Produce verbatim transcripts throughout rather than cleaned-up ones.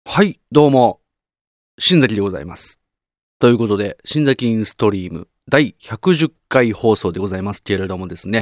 はい、どうも、新崎でございます。ということで、新崎インストリームだいひゃくじゅっかい放送でございますけれどもですね、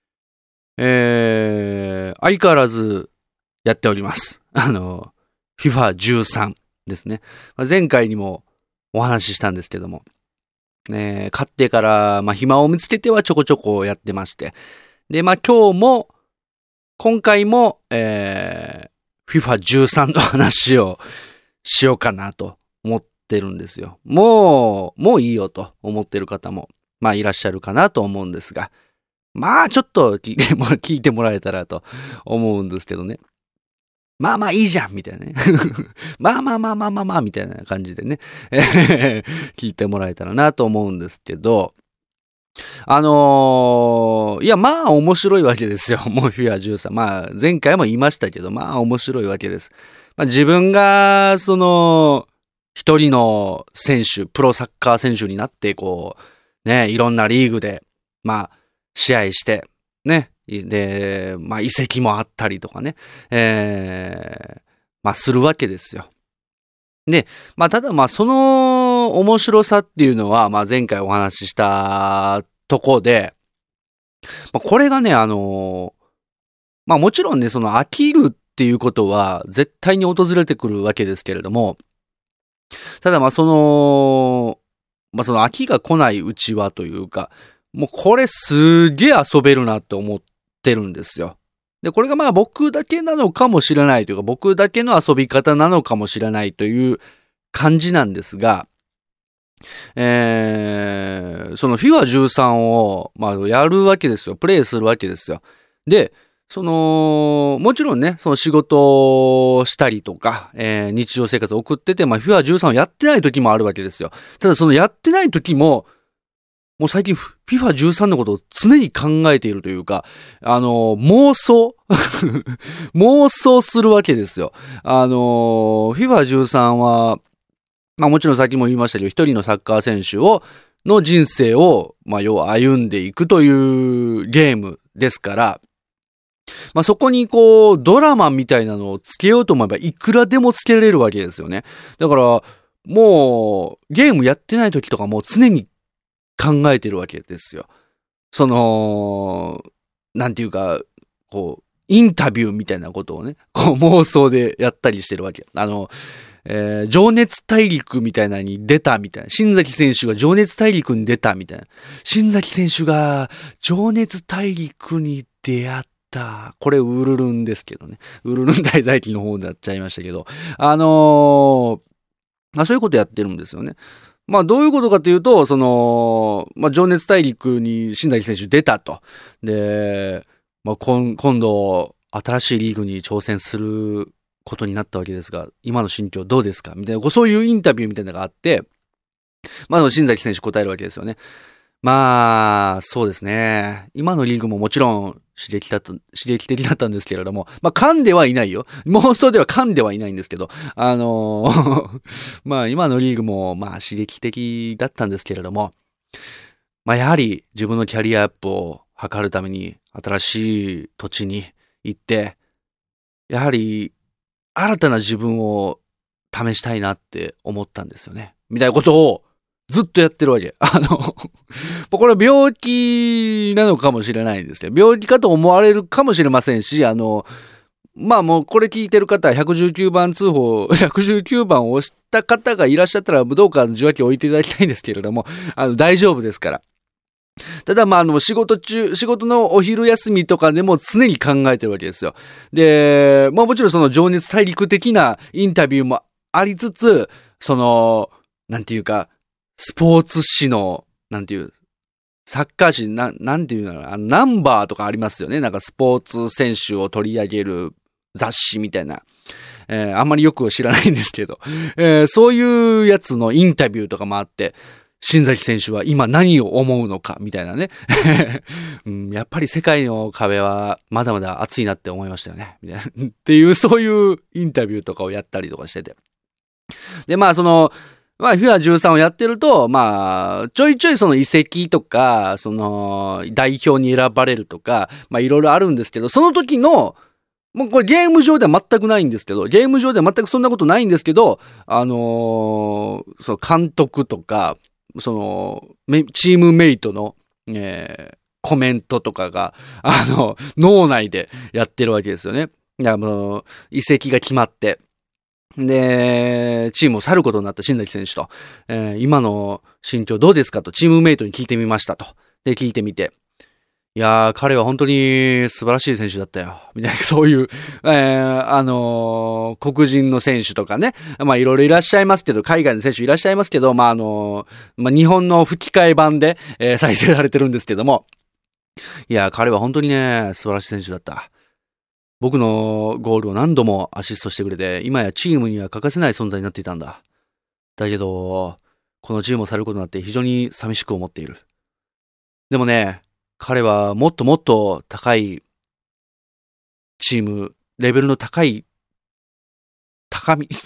えー、相変わらずやっております。あの、フィファじゅうさん ですね。前回にもお話ししたんですけども、ね、買ってから、まあ、暇を見つけてはちょこちょこやってまして、で、まあ、今日も、今回も、えー、フィファじゅうさん の話をしようかなと思ってるんですよ。もう、もういいよと思ってる方も、まあいらっしゃるかなと思うんですが、まあちょっと聞いても、聞いてもらえたらと思うんですけどね。まあまあいいじゃんみたいなね。まあまあまあまあまあまあみたいな感じでね、聞いてもらえたらなと思うんですけど、あのー、いや、まあ面白いわけですよ。もうフィアじゅうさん。まあ前回も言いましたけど、まあ面白いわけです。まあ自分が、その、一人の選手、プロサッカー選手になって、こう、ね、いろんなリーグで、まあ、試合して、ね、で、まあ移籍もあったりとかね、えー、まあするわけですよ。で、まあただまあその面白さっていうのは、まあ前回お話ししたとこで、まあこれがね、あの、まあもちろんね、その飽きるっていうことは絶対に訪れてくるわけですけれども、ただまあその、まあその飽きが来ないうちはというか、もうこれすげえ遊べるなって思ってるんですよ。で、これがまあ僕だけなのかもしれないというか、僕だけの遊び方なのかもしれないという感じなんですが、えー、その フィファじゅうさん を、まあやるわけですよ。プレイするわけですよ。で、その、もちろんね、その仕事をしたりとか、えー、日常生活を送ってて、まあ フィファじゅうさん をやってない時もあるわけですよ。ただそのやってない時も、もう最近 フィファじゅうさん のことを常に考えているというか、あの、妄想妄想するわけですよ。あの、フィファじゅうさん は、まあもちろんさっきも言いましたけど、一人のサッカー選手を、の人生を、まあ要は歩んでいくというゲームですから、まあそこにこう、ドラマみたいなのをつけようと思えばいくらでもつけられるわけですよね。だから、もう、ゲームやってない時とかもう常に考えてるわけですよ。その、なんていうか、こう、インタビューみたいなことをね、こう妄想でやったりしてるわけ。あの、えー、情熱大陸みたいなのに出たみたいな。新崎選手が情熱大陸に出たみたいな。新崎選手が情熱大陸に出会った。これウルルンですけどね。ウルルン大在記の方になっちゃいましたけど。あのー、まあそういうことやってるんですよね。まあどういうことかというと、その、まあ情熱大陸に新崎選手出たと。で、まあ今、今度、新しいリーグに挑戦することになったわけですが、今の心境どうですかみたいな、そういうインタビューみたいなのがあって、まあ新崎選手答えるわけですよね。まあ、そうですね。今のリーグももちろん刺激だった、刺激的だったんですけれども、まあ噛んではいないよ。妄想では噛んではいないんですけど、あのー、まあ今のリーグもまあ刺激的だったんですけれども、まあやはり自分のキャリアアップを図るために新しい土地に行って、やはり新たな自分を試したいなって思ったんですよね。みたいなことをずっとやってるわけ。あの、これは病気なのかもしれないんですけど、病気かと思われるかもしれませんし、あの、まあもうこれ聞いてる方はひゃくじゅうきゅうばん通報、ひゃくじゅうきゅうばんを押した方がいらっしゃったら、どうか受話器を置いていただきたいんですけれども、あの、大丈夫ですから。ただまああの仕事中、仕事のお昼休みとかでも常に考えてるわけですよ。で、まあもちろんその情熱大陸的なインタビューもありつつ、その、なんていうか、スポーツ誌の、なんていう、サッカー誌、な、なんていうのあの、ナンバーとかありますよね。なんかスポーツ選手を取り上げる雑誌みたいな。えー、あんまりよく知らないんですけど、えー、そういうやつのインタビューとかもあって、新崎選手は今何を思うのかみたいなね、うん、やっぱり世界の壁はまだまだ熱いなって思いましたよねみたいなっていうそういうインタビューとかをやったりとかしてて、でまあそのまあ フィファじゅうさん をやってるとまあちょいちょいその移籍とかその代表に選ばれるとかまあいろいろあるんですけど、その時のもうこれゲーム上では全くないんですけど、ゲーム上では全くそんなことないんですけど、あのー、その監督とか、その、チームメイトの、えー、コメントとかが、あの、脳内でやってるわけですよね。いや、もう、移籍が決まって、で、チームを去ることになった新崎選手と、えー、今の身長どうですかとチームメイトに聞いてみましたと。で、聞いてみて、いやー、彼は本当に素晴らしい選手だったよ。みたいな、そういう、えー、あのー、黒人の選手とかね。まあ、いろいろいらっしゃいますけど、海外の選手いらっしゃいますけど、まあ、あのー、まあ、日本の吹き替え版で、えー、再生されてるんですけども。いやー、彼は本当にね、素晴らしい選手だった。僕のゴールを何度もアシストしてくれて、今やチームには欠かせない存在になっていたんだ。だけど、このチームを去ることになって非常に寂しく思っている。でもね、彼はもっともっと高いチーム、レベルの高い、高み。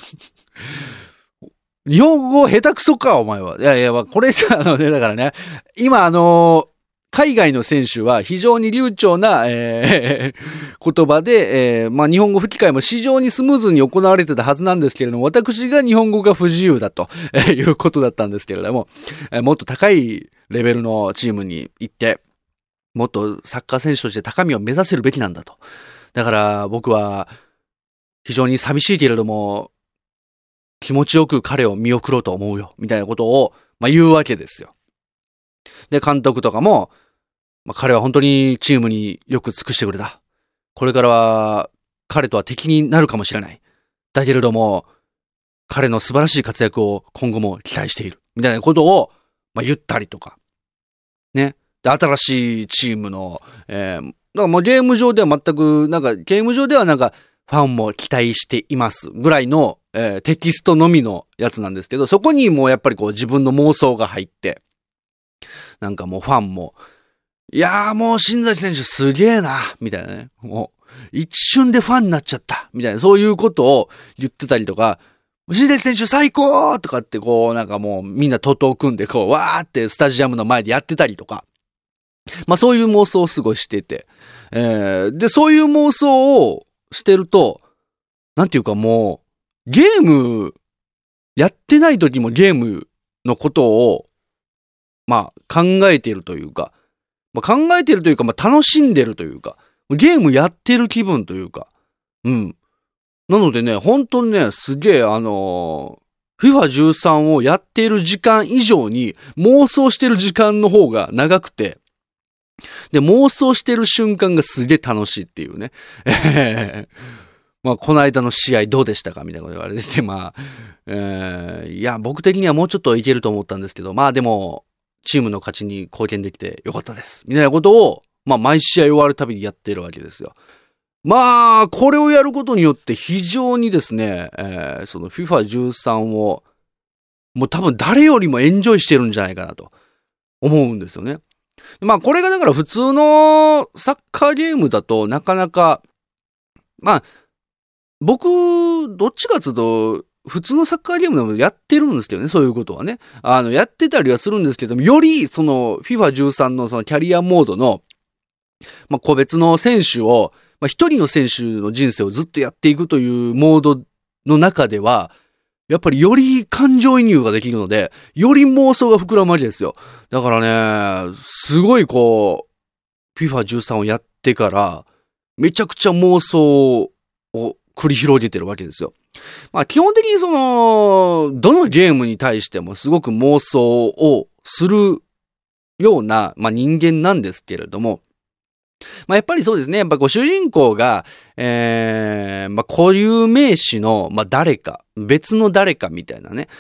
日本語下手くそか、お前は。いやいや、これ、あのね、だからね、今あの、海外の選手は非常に流暢な、えー、言葉で、えー、まあ日本語吹き替えも非常にスムーズに行われてたはずなんですけれども、私が日本語が不自由だと、えー、いうことだったんですけれども、えー、もっと高いレベルのチームに行って、もっとサッカー選手として高みを目指せるべきなんだと。だから僕は非常に寂しいけれども、気持ちよく彼を見送ろうと思うよ、みたいなことを、まあ、言うわけですよ。で、監督とかも、まあ、彼は本当にチームによく尽くしてくれた。これからは彼とは敵になるかもしれない。だけれども、彼の素晴らしい活躍を今後も期待している。みたいなことを、まあ、言ったりとか。ね。で、新しいチームの、えー、だからもうゲーム上では全く、なんか、ゲーム上ではなんか、ファンも期待していますぐらいの、えー、テキストのみのやつなんですけど、そこにもうやっぱりこう自分の妄想が入って、なんかもうファンも、いやーもう新崎選手すげーな、みたいなね。もう、一瞬でファンになっちゃった、みたいな、そういうことを言ってたりとか、新崎選手最高とかってこう、なんかもうみんな徒党組んでこう、わーってスタジアムの前でやってたりとか、まあそういう妄想をすごいしてて、えー、で、そういう妄想をしてると、なんていうかもう、ゲーム、やってない時もゲームのことを、まあ考えているというか、まあ、考えているというか、まあ楽しんでるというか、ゲームやってる気分というか、うん。なのでね、本当にね、すげえあのー、フィファじゅうさん をやっている時間以上に妄想してる時間の方が長くて、で、妄想してる瞬間がすげえ楽しいっていうね。まあ、この間の試合どうでしたかみたいなこと言われてて、まあ、えー、いや、僕的にはもうちょっといけると思ったんですけど、まあでも、チームの勝ちに貢献できてよかったです。みたいなことを、まあ、毎試合終わるたびにやってるわけですよ。まあ、これをやることによって非常にですね、えー、その フィファじゅうさん を、もう多分誰よりもエンジョイしてるんじゃないかなと思うんですよね。まあこれがだから普通のサッカーゲームだとなかなか、まあ僕どっちかつうと普通のサッカーゲームでもやってるんですけどね、そういうことはね。あのやってたりはするんですけども、よりその フィファじゅうさん のそのキャリアモードの、まあ個別の選手を、まあ一人の選手の人生をずっとやっていくというモードの中では、やっぱりより感情移入ができるので、より妄想が膨らむわけですよ。だからね、すごいこう、フィファじゅうさん をやってから、めちゃくちゃ妄想を繰り広げてるわけですよ。まあ基本的にその、どのゲームに対してもすごく妄想をするような、まあ人間なんですけれども、まあやっぱりそうですね。やっぱこう主人公が、えー、まあ固有名詞の、まあ誰か、別の誰かみたいなね。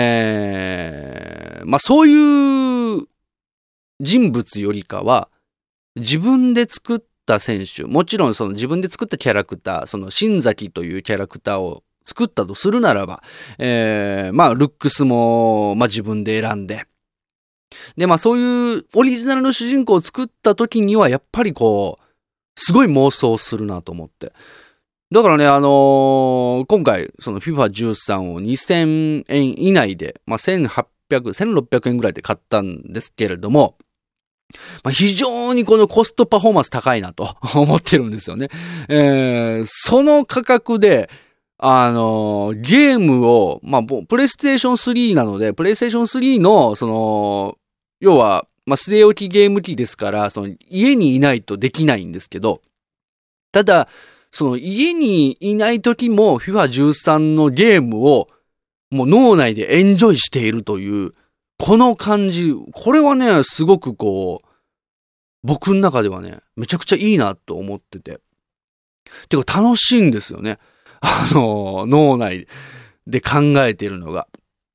えー、まあそういう人物よりかは、自分で作った選手、もちろんその自分で作ったキャラクター、その新崎というキャラクターを作ったとするならば、えー、まあルックスも、まあ自分で選んで、で、まあそういうオリジナルの主人公を作った時にはやっぱりこう、すごい妄想するなと思って。だからね、あのー、今回、その フィファじゅうさん をにせんえん以内で、まあせんはっぴゃく、せんろっぴゃくえんぐらいで買ったんですけれども、 まあ、非常にこのコストパフォーマンス高いなと思ってるんですよね。えー、その価格で、あのー、ゲームを、まあ、プレイステーションスリーなので、プレイステーションスリーの、その、要は、まあ、据え置きゲーム機ですから、その、家にいないとできないんですけど、ただ、その、家にいない時も フィファじゅうさん のゲームを、もう脳内でエンジョイしているという、この感じ、これはね、すごくこう、僕の中ではね、めちゃくちゃいいなと思ってて。てか楽しいんですよね。あの、脳内で考えてるのが。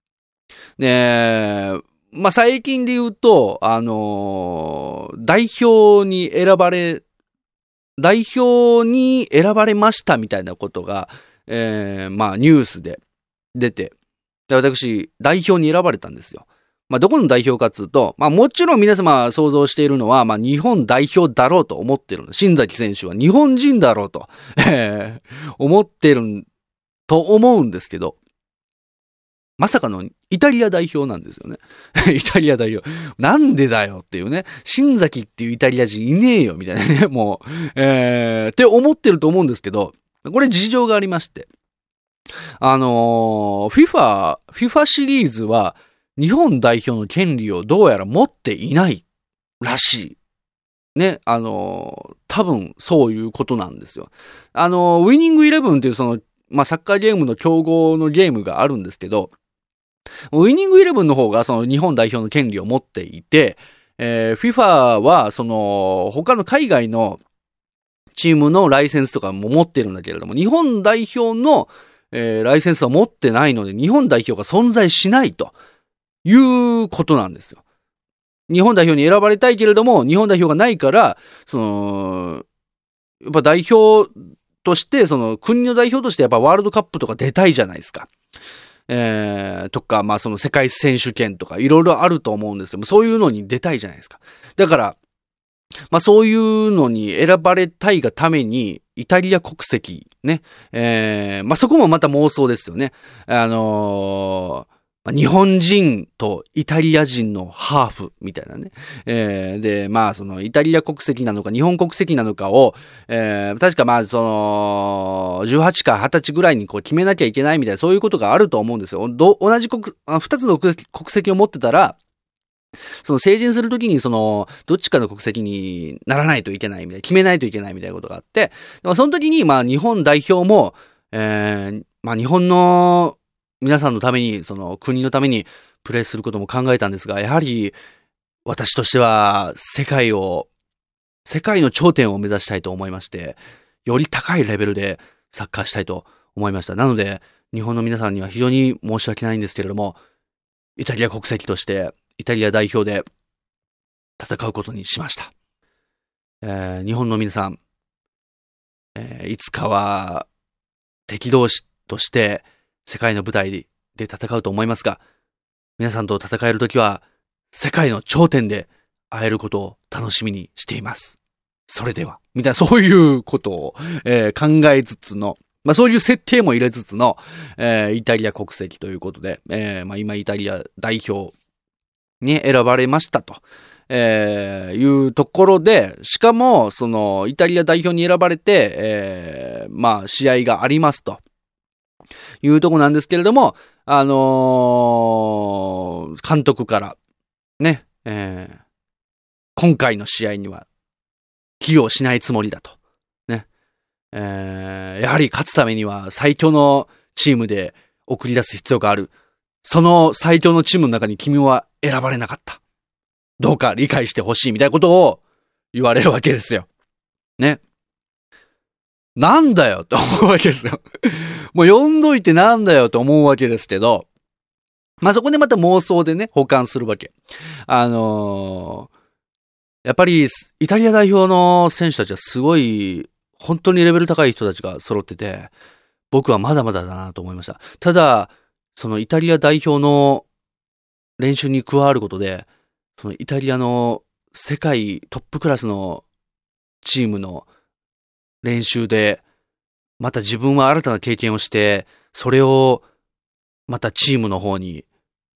で、まあ、最近で言うと、あの、代表に選ばれ、代表に選ばれましたみたいなことが、えー、まあ、ニュースで出て、で私、代表に選ばれたんですよ。まあ、どこの代表かっつうと、まあ、もちろん皆様想像しているのは、まあ、日本代表だろうと思ってるの。新崎選手は日本人だろうと、えー、思ってると思うんですけど、まさかのイタリア代表なんですよね。イタリア代表。なんでだよっていうね。新崎っていうイタリア人いねえよみたいなね。もう、えー、って思ってると思うんですけど、これ事情がありまして。あのー、FIFA、FIFA シリーズは、日本代表の権利をどうやら持っていないらしい。ね、あのー、多分そういうことなんですよ。あのー、ウィニングイレブンっていうその、まあ、サッカーゲームの競合のゲームがあるんですけど、ウィニングイレブンの方がその日本代表の権利を持っていて、えー、FIFA はその他の海外のチームのライセンスとかも持ってるんだけれども、日本代表の、えー、ライセンスは持ってないので、日本代表が存在しないということなんですよ。日本代表に選ばれたいけれども、日本代表がないから、その、やっぱ代表として、その国の代表としてやっぱワールドカップとか出たいじゃないですか。えー、とか、まあその世界選手権とかいろいろあると思うんですけど、そういうのに出たいじゃないですか。だから、まあそういうのに選ばれたいがために、イタリア国籍ね、えー、まあそこもまた妄想ですよね。あのー、日本人とイタリア人のハーフみたいなね。えー、で、まあ、その、イタリア国籍なのか、日本国籍なのかを、えー、確かまあ、その、じゅうはちかはたちぐらいにこう決めなきゃいけないみたいな、そういうことがあると思うんですよ。ど、同じ国、二つの国籍を持ってたら、その成人するときにその、どっちかの国籍にならないといけないみたいな、決めないといけないみたいなことがあって、その時にまあ、日本代表も、えー、まあ、日本の、皆さんのために、その国のためにプレーすることも考えたんですが、やはり私としては世界を、世界の頂点を目指したいと思いまして、より高いレベルでサッカーしたいと思いました。なので、日本の皆さんには非常に申し訳ないんですけれども、イタリア国籍として、イタリア代表で戦うことにしました。えー、日本の皆さん、えー、いつかは敵同士として、世界の舞台で戦うと思いますが、皆さんと戦えるときは、世界の頂点で会えることを楽しみにしています。それでは、みたいな、そういうことを、えー、考えつつの、まあそういう設定も入れつつの、えー、イタリア国籍ということで、えー、まあ今イタリア代表に選ばれましたと、えー、いうところで、しかも、その、イタリア代表に選ばれて、えー、まあ試合がありますと。いうとこなんですけれども、あのー、監督から、ね、えー、今回の試合には、起用しないつもりだと。ね。えー、やはり勝つためには最強のチームで送り出す必要がある。その最強のチームの中に君は選ばれなかった。どうか理解してほしいみたいなことを言われるわけですよ。ね。なんだよって思うわけですよ。もう読んどいてなんだよって思うわけですけど、まあ、そこでまた妄想でね、補完するわけ。あのー、やっぱり、イタリア代表の選手たちはすごい、本当にレベル高い人たちが揃ってて、僕はまだまだだなと思いました。ただ、そのイタリア代表の練習に加わることで、そのイタリアの世界トップクラスのチームの練習で、また自分は新たな経験をして、それをまたチームの方に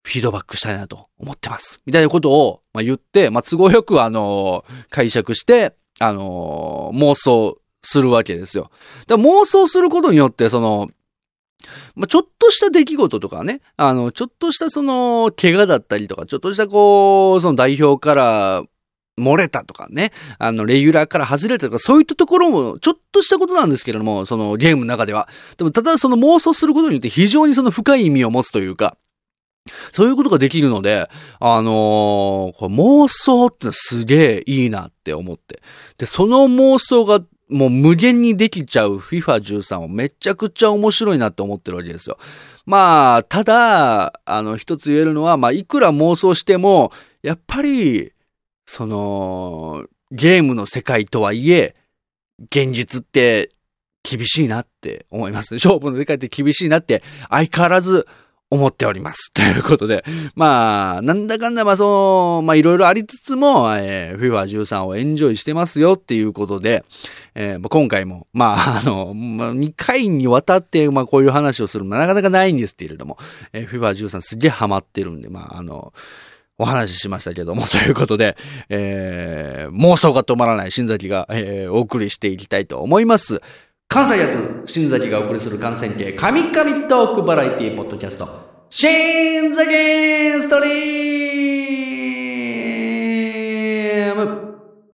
フィードバックしたいなと思ってます。みたいなことを、まあ、言って、まあ、都合よくあの、解釈して、あの、妄想するわけですよ。だから妄想することによって、その、まあ、ちょっとした出来事とかね、あの、ちょっとしたその、怪我だったりとか、ちょっとしたこう、その代表から漏れたとかね、あの、レギュラーから外れたとか、そういったところも、ちょっとしたことなんですけれども、そのゲームの中では。でも、ただその妄想することによって非常にその深い意味を持つというか、そういうことができるので、あのー、これ妄想ってすげえいいなって思って。で、その妄想がもう無限にできちゃう フィファじゅうさん をめちゃくちゃ面白いなって思ってるわけですよ。まあ、ただ、あの、一つ言えるのは、まあ、いくら妄想しても、やっぱり、その、ゲームの世界とはいえ、現実って厳しいなって思います。勝負の世界って厳しいなって相変わらず思っております。ということで、まあ、なんだかんだ、まあ、その、まあ、いろいろありつつも、えー、フィファじゅうさん をエンジョイしてますよっていうことで、えー、今回も、まあ、あの、まあ、にかいにわたって、まあ、こういう話をするのはなかなかないんですけれども、えー、フィファじゅうさん すげえハマってるんで、まあ、あの、お話ししましたけども、ということで、えー、妄想が止まらない新崎が、えー、お送りしていきたいと思います。関西発、新崎がお送りする感染系、神々トークバラエティポッドキャスト、新崎ストリーム。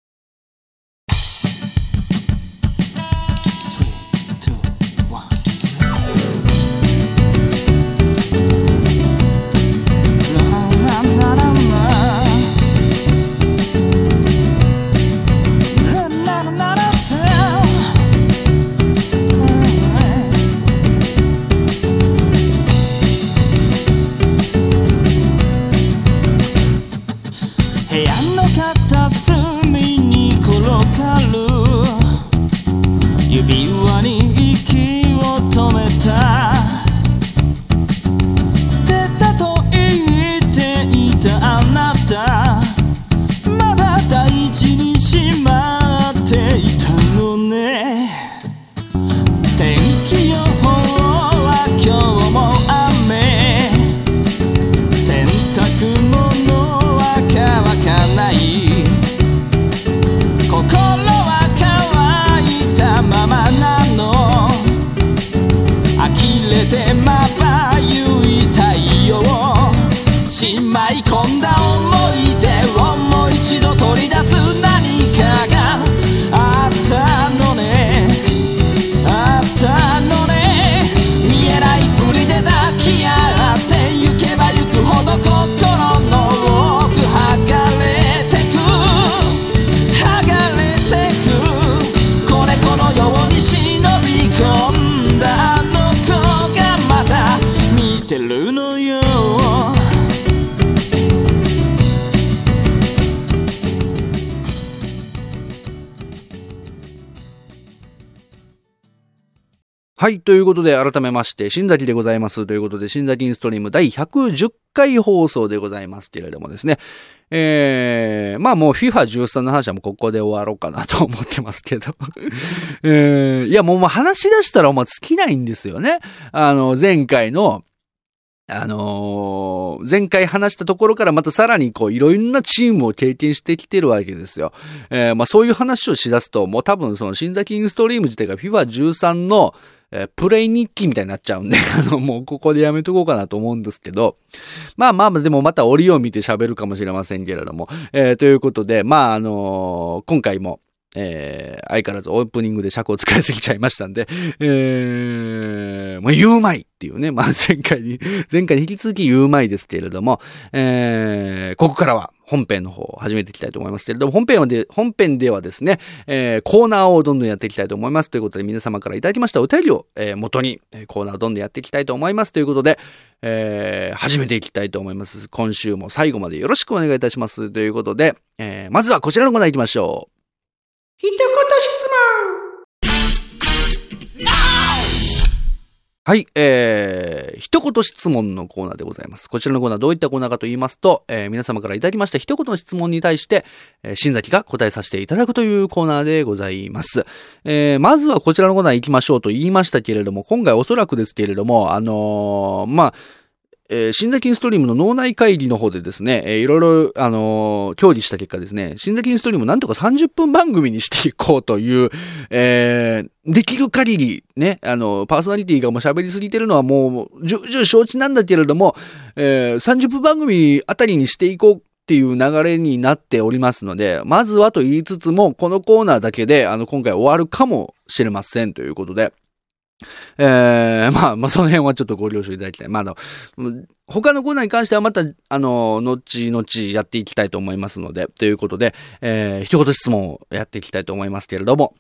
はい。ということで、改めまして、新崎でございます。ということで、新崎インストリームだいひゃくじゅっかい放送でございますけれどもですね。えー、まあもう フィファじゅうさん の話はもうここで終わろうかなと思ってますけど。えー、いやもう話し出したらもう尽きないんですよね。あの、前回の、あのー、前回話したところからまたさらにこういろんなチームを経験してきてるわけですよ。えー、まあそういう話をしだすと、もう多分その新崎インストリーム自体が フィファじゅうさん のえー、プレイ日記みたいになっちゃうんで、あの、もうここでやめとこうかなと思うんですけど、まあまあ、でもまた折を見て喋るかもしれませんけれども、えー、ということで、まああのー、今回も、えー、相変わらずオープニングで尺を使いすぎちゃいましたんで、えー、もう言うまいっていうね、まあ前回に、前回に引き続き言うまいですけれども、えー、ここからは本編の方を始めていきたいと思いますけれども、本編はで、本編ではですね、えー、コーナーをどんどんやっていきたいと思いますということで、皆様からいただきましたお便りを、えー、元に、コーナーをどんどんやっていきたいと思いますということで、えー、始めていきたいと思います。今週も最後までよろしくお願いいたしますということで、えー、まずはこちらのコーナー行きましょう。一言質問。はい、えー、一言質問のコーナーでございます。こちらのコーナーどういったコーナーかと言いますと、えー、皆様からいただきました一言の質問に対して、えー、新崎が答えさせていただくというコーナーでございます。えー、まずはこちらのコーナー行きましょうと言いましたけれども、今回おそらくですけれども、あのー、まあ、 えー、新座金ストリームの脳内会議の方でですね、えー、いろいろ、あのー、協議した結果ですね、新座金ストリームをなんとかさんじゅっぷん番組にしていこうという、えー、できる限り、ね、あのー、パーソナリティがもう喋りすぎてるのはもう、重々承知なんだけれども、えー、さんじゅっぷん番組あたりにしていこうっていう流れになっておりますので、まずはと言いつつも、このコーナーだけで、あの、今回終わるかもしれませんということで、えー、まあ、まあ、その辺はちょっとご了承いただきたい。まあ、あの、他のコーナーに関してはまた、あの、後々やっていきたいと思いますので、ということで、えー、一言質問をやっていきたいと思いますけれども、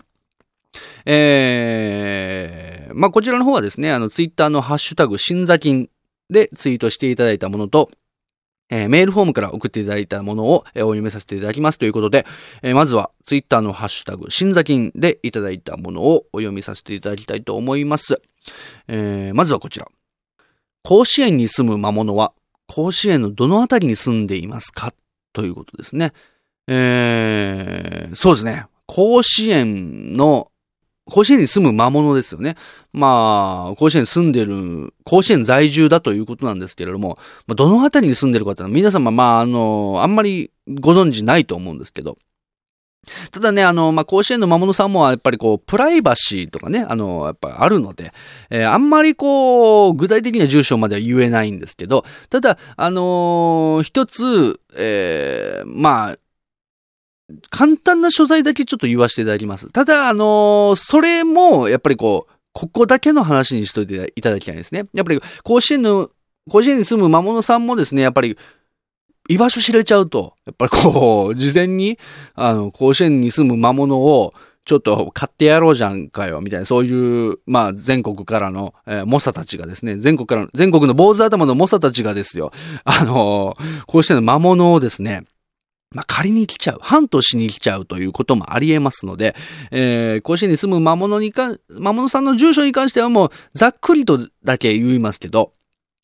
えー、まあ、こちらの方はですね、あの、ツイッターのハッシュタグ、新座金でツイートしていただいたものと、えー、メールフォームから送っていただいたものを、えー、お読みさせていただきますということで、えー、まずはツイッターのハッシュタグ、新座金でいただいたものをお読みさせていただきたいと思います。えー、まずはこちら。甲子園に住む魔物は、甲子園のどのあたりに住んでいますかということですね。えー、そうですね。甲子園の、甲子園に住む魔物ですよね。まあ、甲子園に住んでる、甲子園在住だということなんですけれども、まあ、どのあたりに住んでるかってのは皆様、まあ、あの、あんまりご存知ないと思うんですけど、ただね、あの、まあ、甲子園の魔物さんもやっぱりこう、プライバシーとかね、あの、やっぱあるので、えー、あんまりこう、具体的な住所までは言えないんですけど、ただ、あのー、一つ、えー、まあ、簡単な所在だけちょっと言わせていただきます。ただ、あのー、それも、やっぱりこう、ここだけの話にしといていただきたいんですね。やっぱり、甲子園の、甲子園に住む魔物さんもですね、やっぱり、居場所知れちゃうと、やっぱりこう、事前に、あの、甲子園に住む魔物を、ちょっと買ってやろうじゃんかよ、みたいな、そういう、まあ、全国からの、えー、猛者たちがですね、全国から、全国の坊主頭の猛者たちがですよ、あのー、甲子園の魔物をですね、まあ、借りに来ちゃう、ハントしに来ちゃうということもあり得ますので、えー、甲子園に住む魔物にか、魔物さんの住所に関してはもう、ざっくりとだけ言いますけど、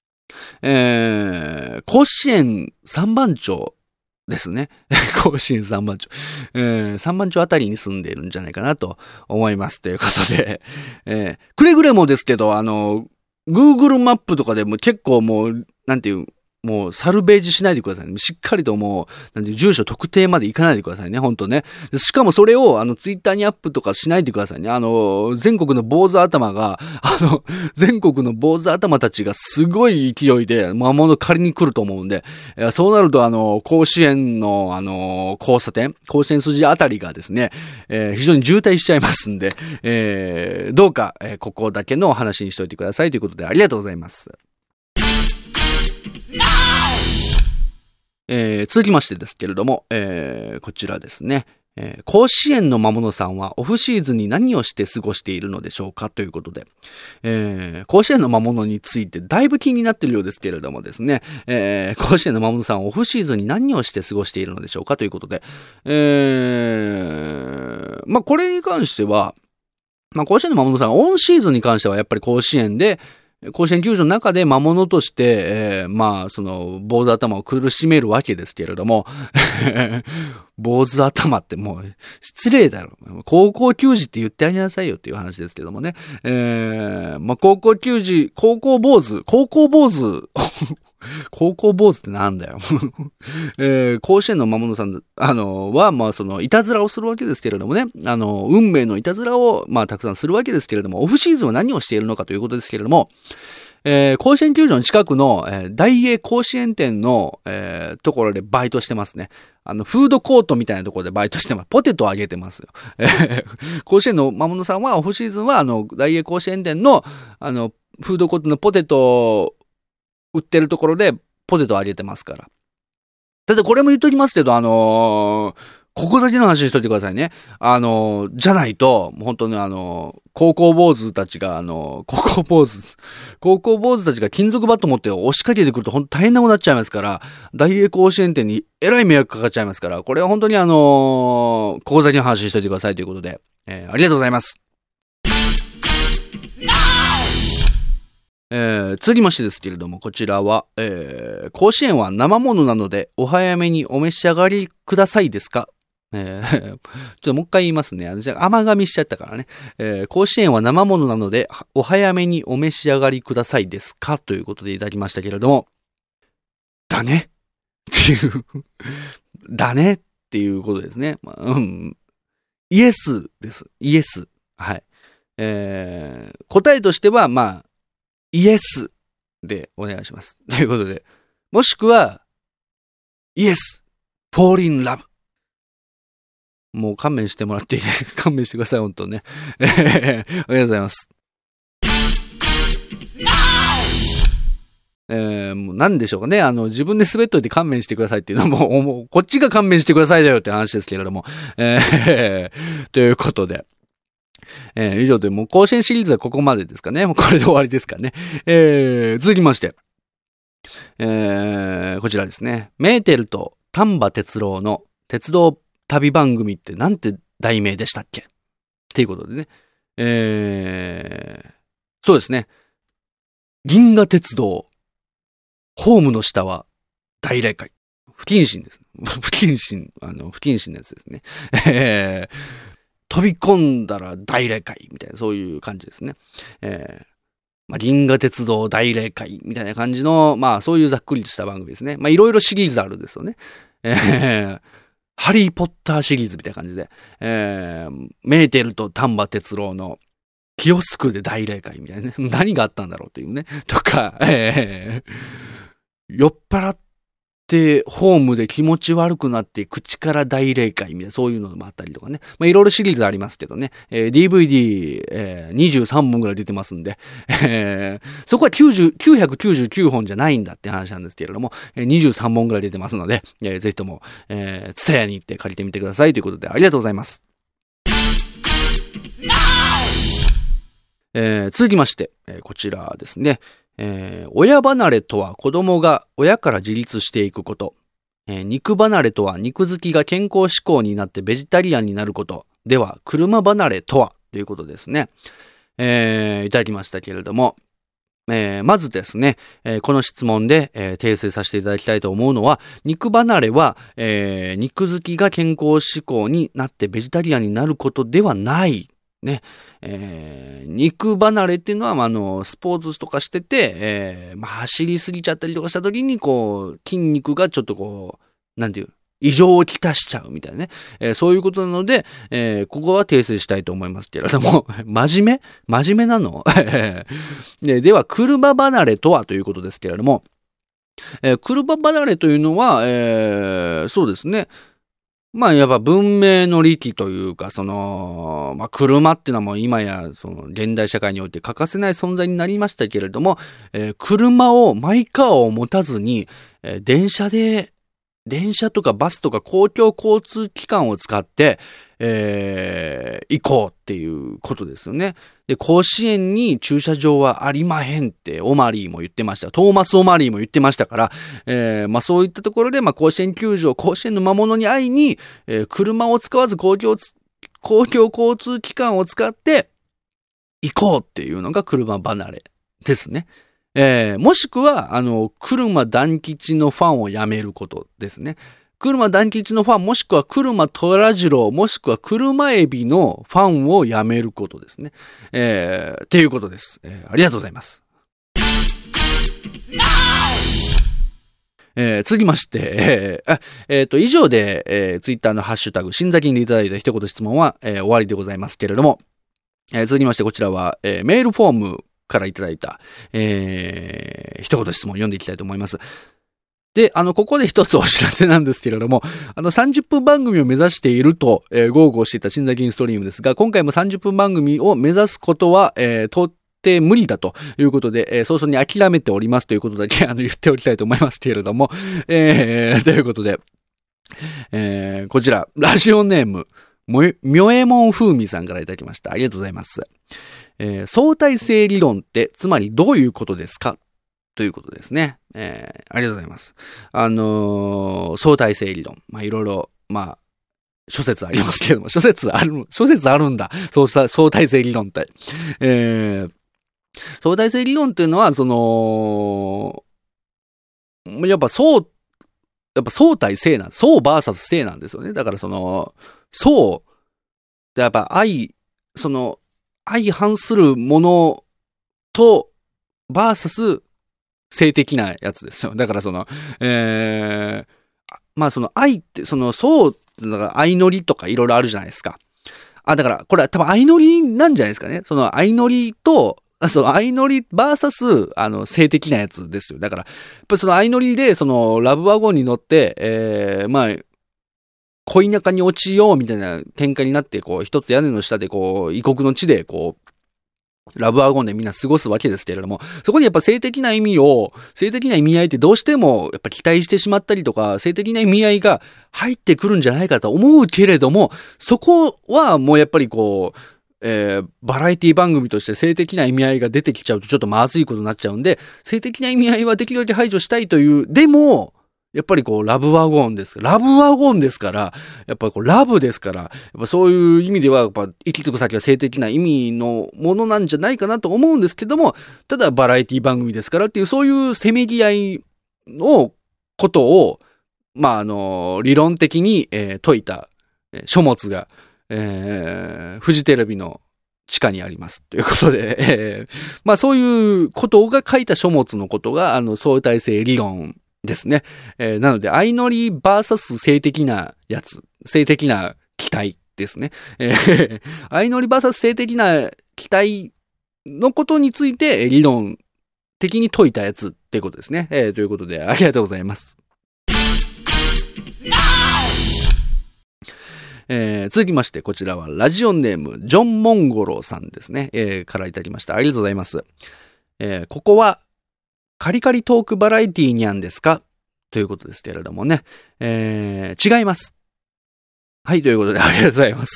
えー、甲子園三番町ですね。甲子園三番町。えー、三番町あたりに住んでいるんじゃないかなと思います。ということで、えー、くれぐれもですけど、あの、Google マップとかでも結構もう、なんていう、もうサルベージしないでくださいね。しっかりともう、なんていう、住所特定まで行かないでくださいね。ほんとね。しかもそれを、あの、ツイッターにアップとかしないでくださいね。あの、全国の坊主頭が、あの、全国の坊主頭たちがすごい勢いで魔物借りに来ると思うんで、そうなると、あの、甲子園の、あの、交差点、甲子園筋あたりがですね、えー、非常に渋滞しちゃいますんで、えー、どうか、えー、ここだけの話にしておいてくださいということでありがとうございます。えー、続きましてですけれども、えー、こちらですね、えー、甲子園の魔物さんはオフシーズンに何をして過ごしているのでしょうかということで、えー、甲子園の魔物についてだいぶ気になっているようですけれどもですね、えー、甲子園の魔物さんはオフシーズンに何をして過ごしているのでしょうかということで、えー、まあ、これに関しては、まあ、甲子園の魔物さんはオンシーズンに関してはやっぱり甲子園で、甲子園球場の中で魔物として、えー、まあ、その、坊主頭を苦しめるわけですけれども、坊主頭ってもう、失礼だろ。高校球児って言ってあげなさいよっていう話ですけどもね。えー、まあ、高校球児、高校坊主、高校坊主、高校坊主ってなんだよ、えー。甲子園の魔物さん、あの、は、まあ、その、いたずらをするわけですけれどもね。あの、運命のいたずらを、まあ、たくさんするわけですけれども、オフシーズンは何をしているのかということですけれども、えー、甲子園球場の近くの、えー、大英甲子園店の、えー、ところでバイトしてますね。あの、フードコートみたいなところでバイトしてます。ポテトをあげてますよ。えー、甲子園の魔物さんは、オフシーズンは、あの、大英甲子園店の、あの、フードコートのポテトを売ってるところでポテトをあげてますから。ただこれも言っときますけど、あのー、ここだけの話にしといてくださいね。あのー、じゃないと、本当にあのー、高校坊主たちが、あのー、高校坊主、高校坊主たちが金属バット持って押しかけてくると本当大変なことになっちゃいますから、大英甲子園店にえらい迷惑かかっちゃいますから、これは本当にあのー、ここだけの話にしといてくださいということで、えー、ありがとうございます。えー、続きましてですけれども、こちらは、えー、甲子園は生ものなので、お早めにお召し上がりくださいですか？えー、ちょっともう一回言いますね。じゃあ、甘噛みしちゃったからね。えー、甲子園は生ものなので、お早めにお召し上がりくださいですか？ということでいただきましたけれども、 だねっていう、だねっていうことですね。まあ、うん、イエスです。イエス。はい。えー、答えとしては、まあ、イエスでお願いします。ということで、もしくは、イエス、fall in love。もう勘弁してもらっていい勘弁してください、本当ね。ありがとうございます。えー、もう何でしょうかね。あの、自分で滑っといて勘弁してくださいっていうのはもう、もうこっちが勘弁してくださいだよって話ですけれども。えー、ということで。えー、以上でもう甲子園シリーズはここまでですかね。もうこれで終わりですかね。えー、続きまして。えー、こちらですね。メーテルと丹波哲郎の鉄道旅番組ってなんて題名でしたっけっていうことでね。えー、そうですね。銀河鉄道。ホームの下は大霊界。不謹慎です。不謹慎、あの、不謹慎なやつですね。えー、飛び込んだら大霊界みたいな、そういう感じですね。えー、まあ、銀河鉄道大霊界みたいな感じの、まあ、そういうざっくりとした番組ですね。まあ、いろいろシリーズあるんですよね。えー、ハリーポッターシリーズみたいな感じで、えー、メーテルと丹波哲郎のキオスクで大霊界みたいなね。何があったんだろうというね。とか、えー、酔っ払ってホームで気持ち悪くなって口から大霊界みたいなそういうのもあったりとかね。まあいろいろシリーズありますけどね。えー、ディーブイディー、えー、にじゅうさんぼんぐらい出てますんで、えー、そこはきゅうじゅう、きゅうひゃくきゅうじゅうきゅうほんじゃないんだって話なんですけれども、えー、にじゅうさんぼんぐらい出てますので、えー、ぜひとも、えー、ツタヤに行って借りてみてくださいということでありがとうございます。えー、続きまして、えー、こちらですね。えー、親離れとは子供が親から自立していくこと。えー、肉離れとは肉好きが健康志向になってベジタリアンになること。では、車離れとはということですね。えー、いただきましたけれども。えー、まずですね、えー、この質問で、えー、訂正させていただきたいと思うのは、肉離れは、えー、肉好きが健康志向になってベジタリアンになることではない。ね、えー、肉離れっていうのは、まあ、あの、スポーツとかしてて、えー、まあ、走りすぎちゃったりとかした時に、こう、筋肉がちょっとこう、なんていう、異常をきたしちゃうみたいなね。えー、そういうことなので、えー、ここは訂正したいと思いますけれども、真面目真面目なので, では、車離れとはということですけれども、えー、車離れというのは、えー、そうですね。まあ、やっぱ文明の利器というか、その、まあ、車っていうのはもう今や、その、現代社会において欠かせない存在になりましたけれども、えー、車を、マイカーを持たずに、えー、電車で、電車とかバスとか公共交通機関を使って、えー、行こうっていうことですよね。で、甲子園に駐車場はありまへんってオマリーも言ってました。トーマス・オマリーも言ってましたから、えー、まあそういったところで、まあ甲子園球場、甲子園の魔物に会いに、えー、車を使わず公共、公共交通機関を使って行こうっていうのが車離れですね。えー、もしくは、あの、車団吉のファンをやめることですね。車団吉のファン、もしくは車虎次郎、もしくは車エビのファンをやめることですね。えー、っていうことです。えー、ありがとうございます。えー、続きまして、えー、えー、と、以上で、えー、ツイッターのハッシュタグ、新崎にいただいた一言質問は、えー、終わりでございますけれども、えー、続きまして、こちらは、えー、メールフォームからいただいた、えー、一言質問を読んでいきたいと思います。で、あの、ここで一つお知らせなんですけれども、あの、さんじゅっぷん番組を目指していると、えー、豪語していた新崎インストリームですが、今回もさんじゅっぷん番組を目指すことは、えー、到底無理だということで、えー、早々に諦めておりますということだけ、あの、言っておきたいと思いますけれども、えー、ということで、えー、こちら、ラジオネーム、みょえもんふうみさんからいただきました。ありがとうございます。えー、相対性理論って、つまりどういうことですかということですね。えー、ありがとうございます。あのー、相対性理論。まあ、いろいろ、まあ、諸説ありますけれども、諸説ある、諸説あるんだ。そうさ、相対性理論って。えー、相対性理論っていうのは、その、やっぱそう、やっぱ相対性なん、相バーサス性なんですよね。だからその、相、やっぱ相、その、相反するものと、バーサス性的なやつですよ。だからその、えー、まあその愛って、その、そう、だから相乗りとかいろいろあるじゃないですか。あ、だから、これは多分相乗りなんじゃないですかね。その相乗りと、その相乗りバーサス、あの、性的なやつですよ。だから、やっぱりその相乗りで、その、ラブワゴンに乗って、えー、まあ、恋仲に落ちようみたいな展開になって、こう、一つ屋根の下で、こう、異国の地で、こう、ラブワゴンでみんな過ごすわけですけれども、そこにやっぱ性的な意味を、性的な意味合いってどうしてもやっぱ期待してしまったりとか、性的な意味合いが入ってくるんじゃないかと思うけれども、そこはもうやっぱりこう、えー、バラエティ番組として性的な意味合いが出てきちゃうとちょっとまずいことになっちゃうんで、性的な意味合いはできるだけ排除したいという、でも、やっぱりこう、ラブワゴンです。ラブワゴンですから、やっぱりこう、ラブですから、やっぱそういう意味では、やっぱ、行き着く先は性的な意味のものなんじゃないかなと思うんですけども、ただバラエティ番組ですからっていう、そういうせめぎ合いのことを、まあ、あの、理論的に、えー、説いた、えー、書物が、えー、フジテレビの地下にあります。ということで、えー、まあそういうことが書いた書物のことが、あの、相対性理論ですね。えー、なので、相乗りバーサス性的なやつ、性的な期待ですね。えー、相乗りバーサス性的な期待のことについて、理論的に説いたやつっていうことですね。えー、ということで、ありがとうございます。えー、続きまして、こちらはラジオネーム、ジョン・モンゴローさんですね。えー、からいただきました。ありがとうございます。えー、ここは、カリカリトークバラエティにゃんですかということですけれどもね。えー、違います。はい、ということで、ありがとうございます。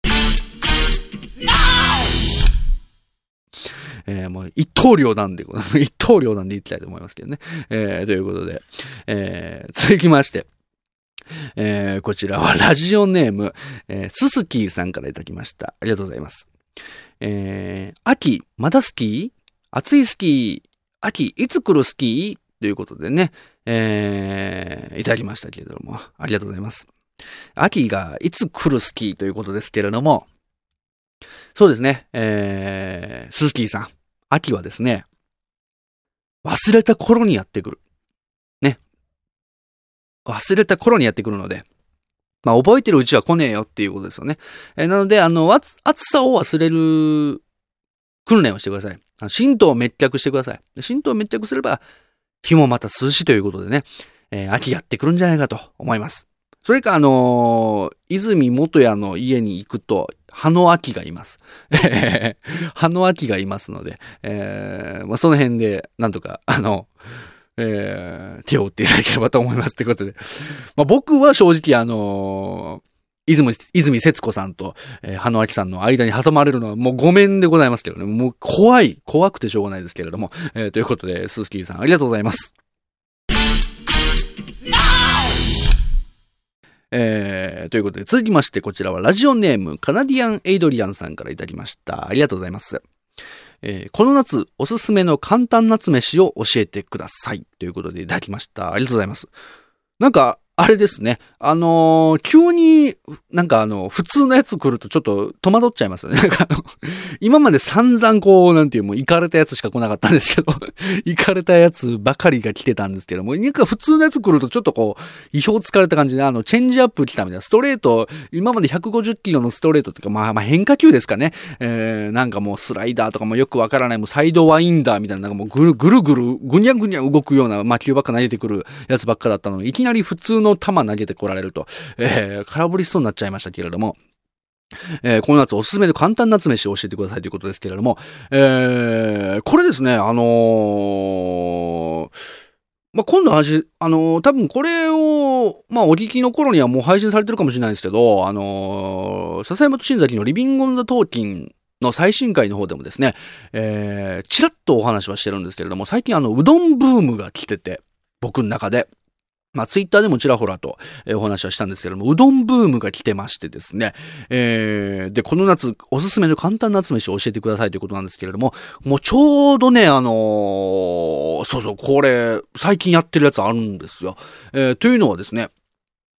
えー、もう一刀両なんで、一刀両なんで言いたいと思いますけどね。えー、ということで、えー、続きまして、えー、こちらはラジオネーム、えー、ススキーさんからいただきました。ありがとうございます。えー、秋、まだスキー？暑いスキー、秋、いつ来るスキーということでね、えー、いただきましたけれども、ありがとうございます。秋がいつ来るスキーということですけれども、そうですね、えー、ススキーさん、秋はですね、忘れた頃にやってくる。ね。忘れた頃にやってくるので、まあ覚えてるうちは来ねえよっていうことですよね。えー、なので、あの、暑さを忘れる訓練をしてください。神道を滅却してください。神道を滅却すれば、日もまた涼しいということでね、えー、秋やってくるんじゃないかと思います。それか、あのー、泉元也の家に行くと、葉の秋がいます。葉の秋がいますので、えー、まあ、その辺で、なんとか、あの、えー、手を打っていただければと思います。ということで。まあ、僕は正直、あのー、泉、泉節子さんと、えー、葉の秋さんの間に挟まれるのはもうごめんでございますけどね。もう怖い、怖くてしょうがないですけれども。えー、ということで、スースキーさんありがとうございます。えー、ということで、続きまして、こちらはラジオネーム、カナディアン・エイドリアンさんからいただきました。ありがとうございます。えー、この夏、おすすめの簡単夏飯を教えてください。ということでいただきました。ありがとうございます。なんか、あれですね。あのー、急に、なんかあの、普通のやつ来るとちょっと戸惑っちゃいますよね。なんかあの、今まで散々こう、なんていう、もう、イカれたやつしか来なかったんですけど、イカれたやつばかりが来てたんですけども、なんか普通のやつ来るとちょっとこう、意表つかれた感じで、あの、チェンジアップ来たみたいな、ストレート、今までひゃくごじゅっキロのストレートっていうか、まあ、まあ、変化球ですかね。えー、なんかもうスライダーとかもよくわからない、もうサイドワインダーみたいな、なんかもうぐるぐるぐる、ぐにゃぐにゃ動くような魔球ばっか投げてくるやつばっかだったのに、いきなり普通の球投げてこられると、えー、空振りしそうになっちゃいましたけれども、えー、この夏おすすめの簡単夏飯を教えてくださいということですけれども、えー、これですね、あのー、まあ、今度話、あのー、多分これを、まあ、お聞きの頃にはもう配信されてるかもしれないんですけど、あのー、笹山と新崎のリビングオンザトーキンの最新回の方でもですね、えー、ちらっとお話はしてるんですけれども、最近あの、うどんブームが来てて、僕の中で、まあ、ツイッターでもちらほらと、えー、お話はしたんですけれども、うどんブームが来てましてですね、えー、で、この夏、おすすめの簡単夏飯を教えてくださいということなんですけれども、もうちょうどね、あのー、そうそう、これ、最近やってるやつあるんですよ。えー、というのはですね、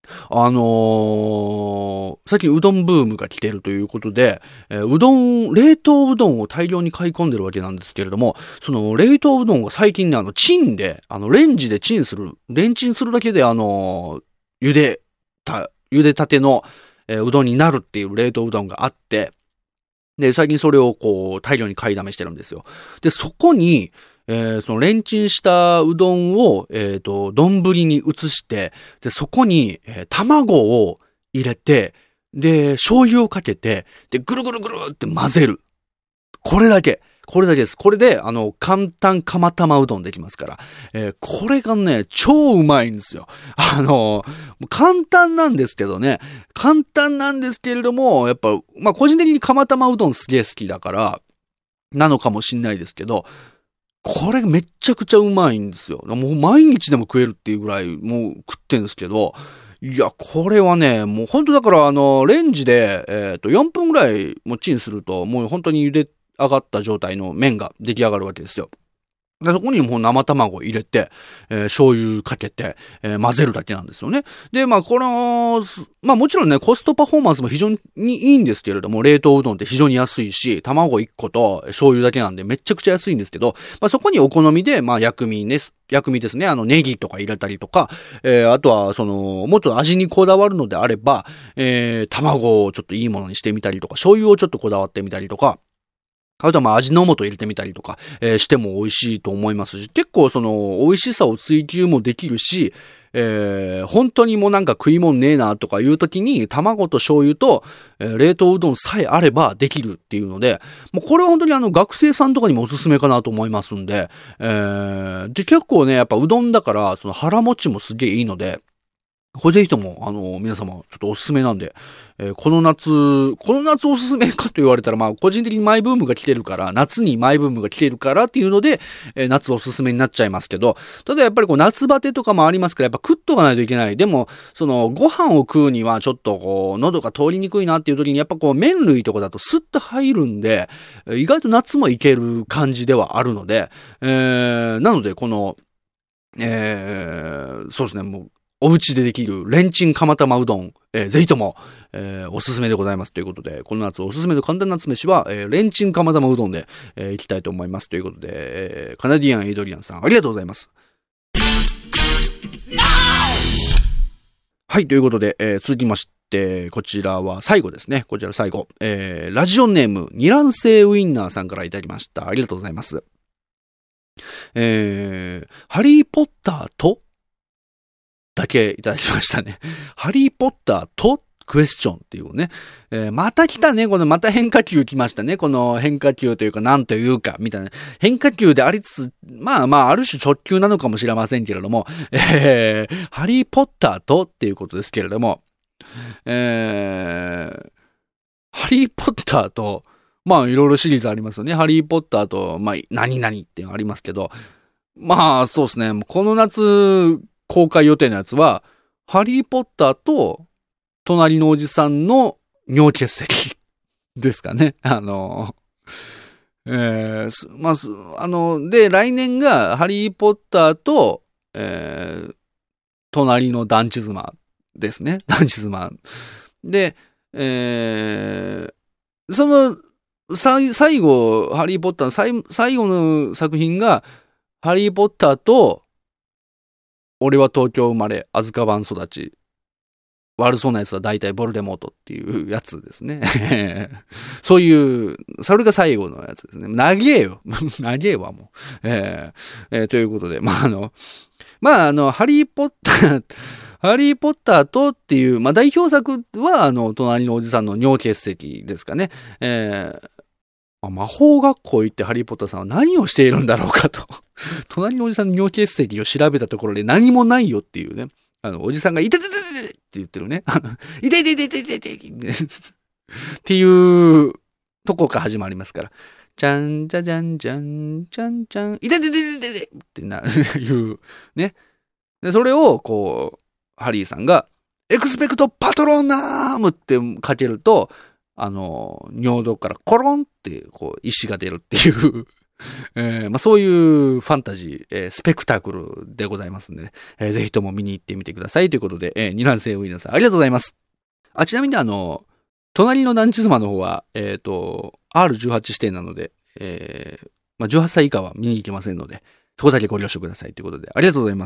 あのー、最近うどんブームが来ているということで、えー、うどん、冷凍うどんを大量に買い込んでるわけなんですけれども、その冷凍うどんが最近ね、あの、チンで、あの、レンジでチンする、レンチンするだけで、あのー、茹でた、茹でたての、えー、うどんになるっていう冷凍うどんがあって、で、最近それをこう、大量に買いだめしてるんですよ。で、そこに、えー、そのレンチンしたうどんを、えっと、丼に移して、で、そこに、えー、卵を入れて、で、醤油をかけて、で、ぐるぐるぐるって混ぜる。これだけ。これだけです。これで、あの、簡単釜玉うどんできますから。えー、これがね、超うまいんですよ。あの、簡単なんですけどね。簡単なんですけれども、やっぱ、まあ、個人的に釜玉うどんすげえ好きだから、なのかもしんないですけど、これめっちゃくちゃうまいんですよ。もう毎日でも食えるっていうぐらい、もう食ってるんですけど、いや、これはね、もう本当だから、あの、レンジで、えっと、よんぷんぐらいもチンすると、もう本当に茹で上がった状態の麺が出来上がるわけですよ。でそこにもう生卵を入れて、えー、醤油かけて、えー、混ぜるだけなんですよね。で、まあ、この、まあもちろんね、コストパフォーマンスも非常にいいんですけれども、冷凍うどんって非常に安いし、卵いっこと醤油だけなんでめちゃくちゃ安いんですけど、まあそこにお好みで、まあ薬味です。薬味ですね。あの、ネギとか入れたりとか、えー、あとは、その、もっと味にこだわるのであれば、えー、卵をちょっといいものにしてみたりとか、醤油をちょっとこだわってみたりとか、あとはまあ味の素入れてみたりとか、えー、しても美味しいと思いますし、結構その美味しさを追求もできるし、えー、本当にもうなんか食い物ねえなとかいう時に卵と醤油と、えー、冷凍うどんさえあればできるっていうので、もうこれは本当にあの学生さんとかにもおすすめかなと思いますんで、えー、で結構ね、やっぱうどんだからその腹持ちもすげえいいので、これぜひとも、あの、皆様、ちょっとおすすめなんで、えー、この夏、この夏おすすめかと言われたら、まあ、個人的にマイブームが来てるから、夏にマイブームが来てるからっていうので、えー、夏おすすめになっちゃいますけど、ただやっぱりこう、夏バテとかもありますから、やっぱ食っとかないといけない。でも、その、ご飯を食うには、ちょっとこう、喉が通りにくいなっていう時に、やっぱこう、麺類とかだとスッと入るんで、意外と夏もいける感じではあるので、えー、なので、この、えー、そうですね、もう、お家でできるレンチン釜玉うどん、えー、ぜひとも、えー、おすすめでございますということで、この夏おすすめの簡単な夏飯は、えー、レンチン釜玉うどんで、えー、いきたいと思いますということで、えー、カナディアンエイドリアンさんありがとうございます。はい、ということで、えー、続きまして、こちらは最後ですね。こちら最後、えー、ラジオネーム二卵性ウインナーさんからいただきました。ありがとうございます。えー、ハリーポッターとだけいただきましたね。ハリーポッターとクエスチョンっていうね。えー、また来たね。このまた変化球来ましたね。この変化球というかなんというか、みたいな。変化球でありつつ、まあまあ、ある種直球なのかもしれませんけれども、えー、ハリーポッターとっていうことですけれども、えー、ハリーポッターと、まあいろいろシリーズありますよね。ハリーポッターと、まあ何々っていうのありますけど、まあそうですね。この夏、公開予定のやつは、ハリーポッターと、隣のおじさんの尿結石ですかね。あの、えー、まあ、あの、で、来年が、ハリーポッターと、えー、隣の団地妻ですね。団地妻。で、えー、その、最後、ハリーポッターの最、最後の作品が、ハリーポッターと、俺は東京生まれ、アズカバン育ち。悪そうなやつは大体ボルデモートっていうやつですね。そういう、それが最後のやつですね。長えよ。長えわ、もう。えーえー。ということで、まあ、あの、まあ、あの、ハリーポッター、ハリーポッターとっていう、まあ、代表作は、あの、隣のおじさんの尿結石ですかね。えー、魔法学校行ってハリーポッターさんは何をしているんだろうかと。隣のおじさんの尿結石を調べたところで何もないよっていうね。あの、おじさんが、いてててててって言ってるね。いててててててっていうとこから始まりますから。じゃんじゃじゃんじゃんじゃんじゃん、いててててててってな、いうね。で、それを、こう、ハリーさんが、エクスペクトパトロナームってかけると、あの、尿道からコロンって、こう、石が出るっていうえーまあ、そういうファンタジー、えー、スペクタクルでございますんで、ね、えー、ぜひとも見に行ってみてくださいということで、えー、二卵性ウイナさんありがとうございます。あ、ちなみにあの、隣の団地妻の方は、えっと、アールじゅうはち 指定なので、えーまあ、じゅうはっさい以下は見に行けませんので、そこだけご了承くださいということで、ありがとうございます。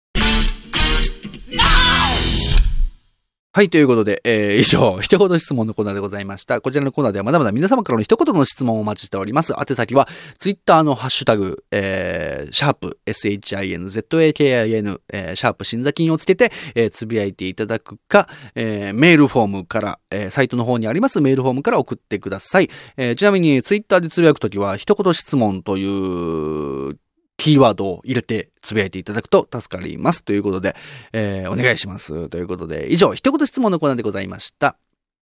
はい、ということで、えー、以上、一言質問のコーナーでございました。こちらのコーナーではまだまだ皆様からの一言の質問をお待ちしております。宛先は、ツイッターのハッシュタグ、えー、シャープ、エスエイチアイエヌゼットエーケーアイエヌ、えー、シャープ、新座金をつけて、えー、つぶやいていただくか、えー、メールフォームから、えー、サイトの方にありますメールフォームから送ってください。えー、ちなみに、ツイッターでつぶやくときは、一言質問という、キーワードを入れてつぶやいていただくと助かります。ということで、えー、お願いします。ということで、以上、一言質問のコーナーでございました。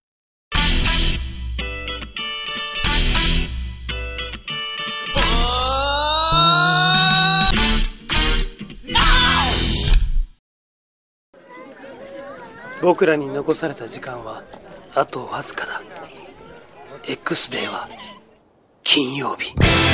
僕らに残された時間はあとわずかだ。 X デーは金曜日。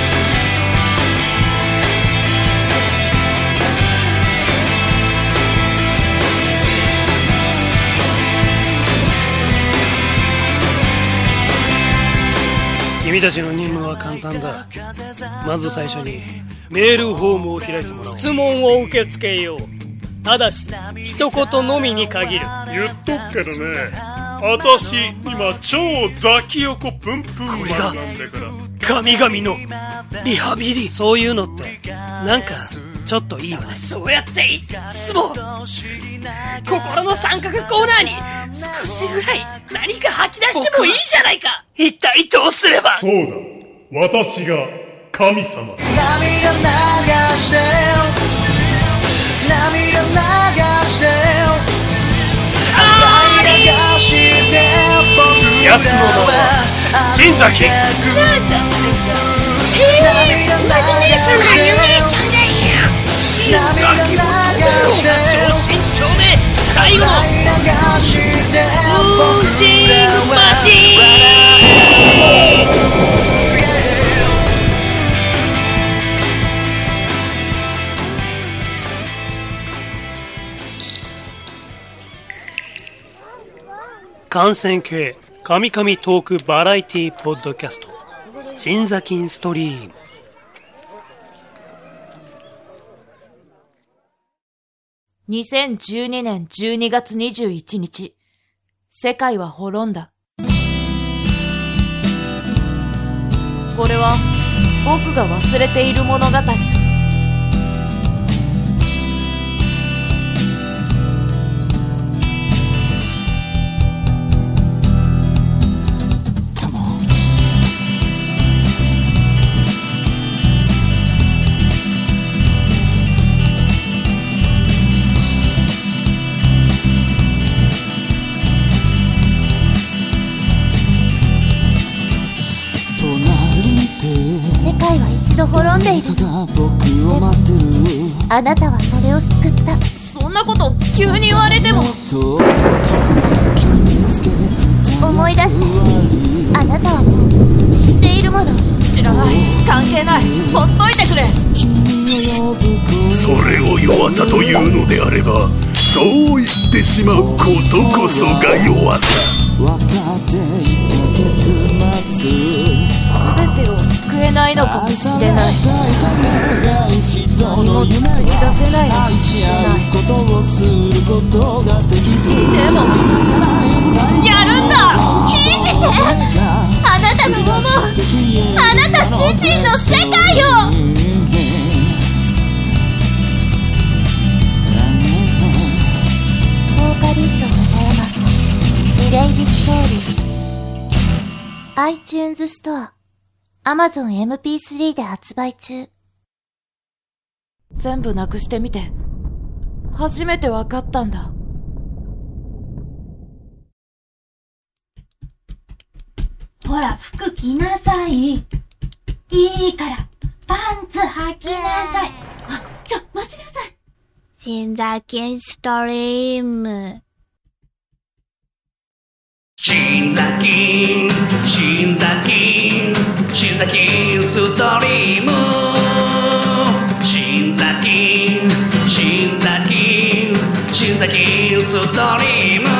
君たちの任務は簡単だ。まず最初にメールフォームを開いてもらおう。 質問を受け付けよう。ただし一言のみに限る。 言っとくけどね、私今超ザキヨコプンプンマンなんだから。 神々のリハビリ、そういうのってなんかちょっといいよね。 そうやっていっつも心の三角コーナーに少しぐらい何か吐き出してもいいじゃないか。 一体どうすれば。 そうだ、私が神様。 涙流して涙流してあーりやつの名は新崎。 なんだえー、イマジネーションだアニメーションだよ。新崎を正真正銘最後のウージングマシーン。 感染系神々トークバラエティポッドキャスト新座金ストリーム。 にせんじゅうにねんじゅうにがつにじゅういちにち、世界は滅んだ。これは僕が忘れている物語。 世界は一度滅んでいる。でもあなたはそれを救った。 そんなこと急に言われても。 思い出して。あなたはもう知っているもの。 知らない、関係ない、ほっといてくれ。 それを弱さというのであれば、そう言ってしまうことこそが弱さ。 全てを救えないのかもしれない。何も作り出せないのかもしれない。でもやるんだ。 信じて。あなたの思う、あなた自身の世界を。ボーカリストの山、リレイディストーリー。iTunes ストア、Amazon エムピースリー で発売中。 全部なくしてみて初めてわかったんだ。 ほら、服着なさい。いいからパンツ履きなさい。あ、ちょ、待ちなさい。新座金ストリーム。 新座金、新座金、 新崎ストリーム新崎新崎新崎ストリーム。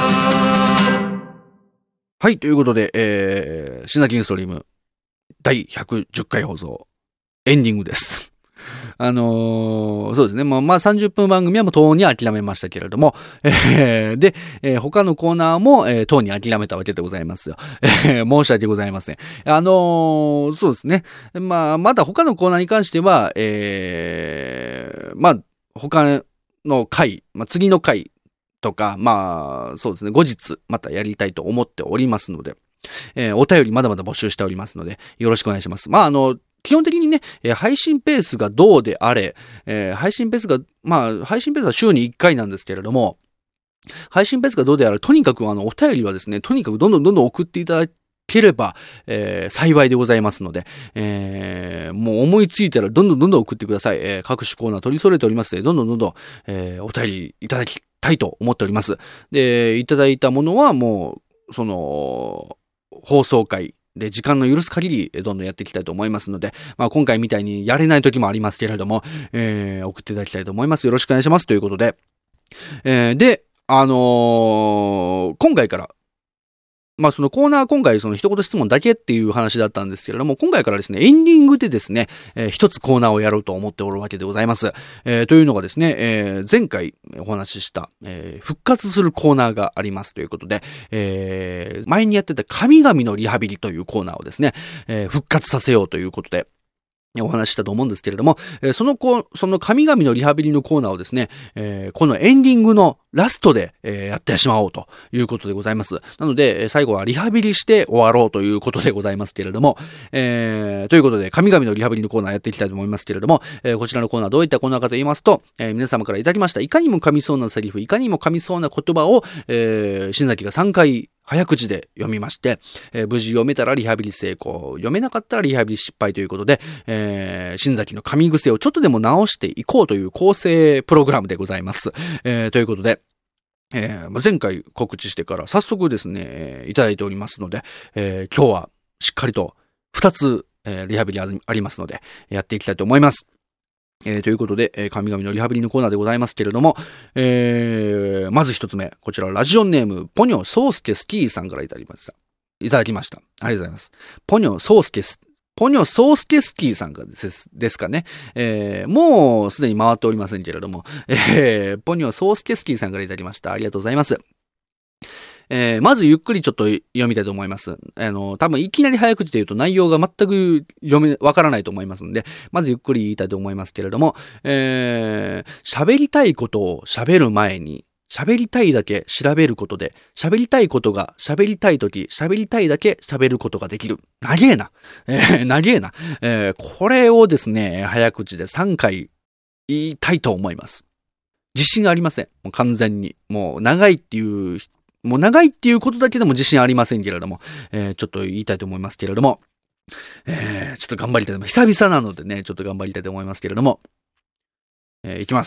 はい、ということで、えー、新崎ストリーム第ひゃくじゅっかい放送エンディングです。あのー、そうですね。まあ、まあ、さんじゅっぷん番組はもうとうに諦めましたけれども、えー、で、えー、他のコーナーも、えー、とうに諦めたわけでございますよ。えー、申し訳ございません。あのー、そうですね。まあ、まだ他のコーナーに関しては、えー、まあ、他の回、まあ、次の回とか、まあ、そうですね。後日、またやりたいと思っておりますので、えー、お便りまだまだ募集しておりますので、よろしくお願いします。まあ、あの、基本的にね、えー、配信ペースがどうであれ、えー、配信ペースが、まあ、配信ペースは週にいっかいなんですけれども、配信ペースがどうであれ、とにかくあの、お便りはですね、とにかくどんどんどんどん送っていただければ、えー、幸いでございますので、えー、もう思いついたらどんどんどんどん送ってください。えー、各種コーナー取り揃えておりますので、どんどんどんどん、えー、お便りいただきたいと思っております。で、いただいたものはもう、その、放送回、で、時間の許す限り、どんどんやっていきたいと思いますので、まあ今回みたいにやれない時もありますけれども、えー、送っていただきたいと思います。よろしくお願いします。ということで、えー、で、あのー、今回から、まあそのコーナー今回その一言質問だけっていう話だったんですけれども、今回からですね、エンディングでですね、えー、一つコーナーをやろうと思っておるわけでございます。えー、というのがですね、えー、前回お話しした、えー、復活するコーナーがありますということで、えー、前にやってた神々のリハビリというコーナーをですね、えー、復活させようということで、お話ししたと思うんですけれども、えー、そのこ、その神々のリハビリのコーナーをですね、えー、このエンディングのラストで、えー、やってしまおうということでございます。なので、最後はリハビリして終わろうということでございますけれども、えー、ということで、神々のリハビリのコーナーやっていきたいと思いますけれども、えー、こちらのコーナーどういったコーナーかと言いますと、えー、皆様からいただきました、いかにも噛みそうなセリフ、いかにも噛みそうな言葉を、えー、新崎がさんかい、早口で読みまして、えー、無事読めたらリハビリ成功、読めなかったらリハビリ失敗ということで、えー、新崎の噛み癖をちょっとでも直していこうという構成プログラムでございます。えー、ということで、えー、前回告知してから早速ですね、いただいておりますので、えー、今日はしっかりとふたつ、えー、リハビリありますので、やっていきたいと思います。えー、ということで、えー、神々のリハビリのコーナーでございますけれども、えー、まず一つ目、こちらラジオネーム、ポニョソースケスキーさんからいただきました。いただきました。ありがとうございます。ポニョソースケス、ポニョソースケスキーさんからです、ですかね。えー、もうすでに回っておりませんけれども、えー、ポニョソースケスキーさんからいただきました。ありがとうございます。えー、まずゆっくりちょっと読みたいと思います。あの、多分いきなり早口で言うと内容が全く読め、わからないと思いますんで、まずゆっくり言いたいと思いますけれども、えー、喋りたいことを喋る前に、喋りたいだけ調べることで、喋りたいことが喋りたいとき、喋りたいだけ喋ることができる。長えな。えー、長えな。えー、これをですね、早口でさんかい言いたいと思います。自信がありません。もう完全に。もう長いっていうもう長いっていうことだけでも自信ありませんけれども、えー、ちょっと言いたいと思いますけれども、えー、ちょっと頑張りたいと思います。久々なのでね、ちょっと頑張りたいと思いますけれども、えー、いきます。